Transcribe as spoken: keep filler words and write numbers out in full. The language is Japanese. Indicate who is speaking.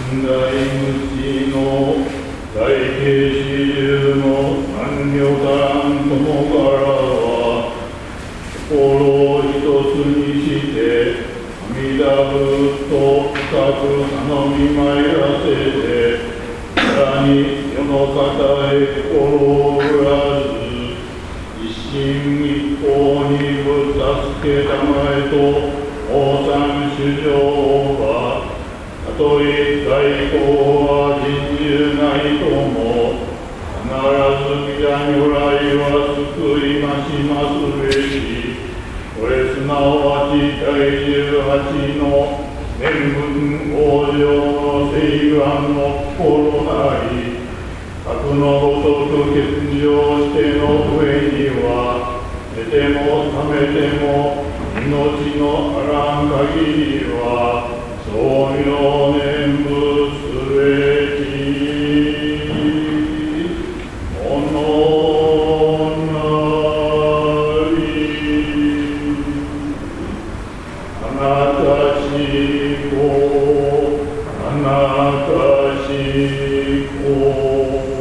Speaker 1: 大無の大慶始終の男女からんともからは、心を一つにして、阿弥陀仏と深く頼みまいらせて、さらに世の方へ心を売らず、一心一法にぶ助けたまえと王三主上は、たとえ外交は人獣ないとも、必ず御座如来は救いましますべし。これすなわち第十八の年分往生の誓願の心なり、核のごとく欠場しての上には、寝ても覚めても命のあらん限りは、称名念仏すべきものなり。あなたしこ、あなたしこ。